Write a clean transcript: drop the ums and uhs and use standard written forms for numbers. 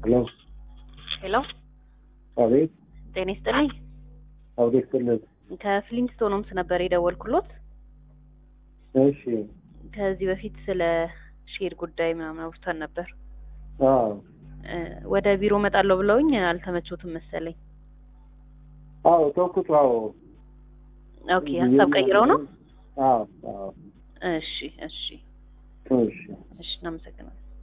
ሄሎ ሄሎ አቤት ጤና ይስጥልኝ። አቤት ስልክ ከፍሊንስቶንስ ነበር የደወልኩሎት። እሺ ከዚህ በፊት ስለ ሼር ጉዳይ ምናምን አውርተን ነበር። አዎ ወደ ቢሮ መጣለው ብለውኝ አልተመቾትም መሰለኝ። አዎ ተውኩት። አዎ ኦኬ ሀሳብ ቀይረው ነው? አዎ አዎ እሺ እሺ እሺ እሺ እናመሰግናለን።